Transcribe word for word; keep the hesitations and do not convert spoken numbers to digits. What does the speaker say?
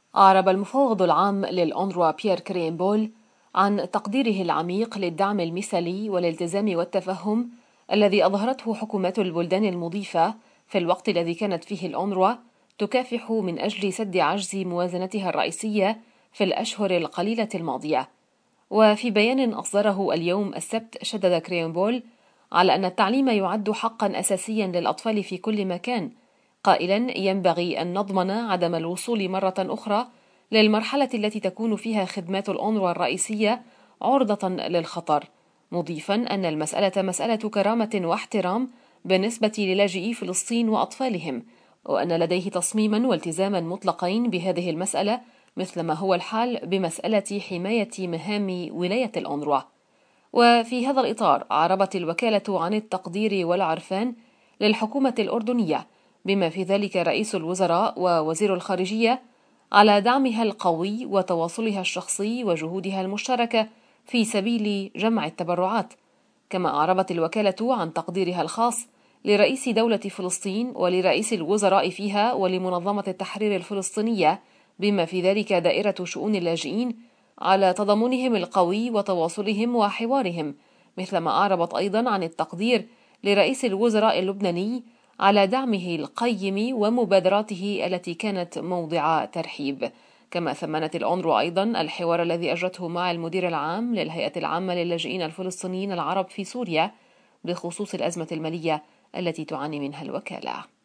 أعرب المفوض العام للأونروا بيير كريمبول عن تقديره العميق للدعم المثالي والالتزام والتفهم الذي أظهرته حكومات البلدان المضيفة في الوقت الذي كانت فيه الأونروا تكافح من أجل سد عجز موازنتها الرئيسية في الأشهر القليلة الماضية. وفي بيان أصدره اليوم السبت، شدد كريمبول على أن التعليم يعد حقا أساسيا للأطفال في كل مكان، قائلا: ينبغي أن نضمن عدم الوصول مرة أخرى للمرحلة التي تكون فيها خدمات الأونروا الرئيسية عرضة للخطر، مضيفا أن المسألة مسألة كرامة واحترام بالنسبة للاجئي فلسطين وأطفالهم، وأن لديه تصميما والتزاما مطلقين بهذه المسألة مثل ما هو الحال بمسألة حماية مهام ولاية الأونروا. وفي هذا الإطار أعربت الوكالة عن التقدير والعرفان للحكومة الأردنية بما في ذلك رئيس الوزراء ووزير الخارجية على دعمها القوي وتواصلها الشخصي وجهودها المشتركة في سبيل جمع التبرعات. كما أعربت الوكالة عن تقديرها الخاص لرئيس دولة فلسطين ولرئيس الوزراء فيها ولمنظمة التحرير الفلسطينية بما في ذلك دائرة شؤون اللاجئين على تضامنهم القوي وتواصلهم وحوارهم، مثلما أعربت أيضا عن التقدير لرئيس الوزراء اللبناني على دعمه القيم ومبادراته التي كانت موضع ترحيب. كما ثمنت الأونروا أيضا الحوار الذي أجرته مع المدير العام للهيئة العامة للاجئين الفلسطينيين العرب في سوريا بخصوص الأزمة المالية التي تعاني منها الوكالة.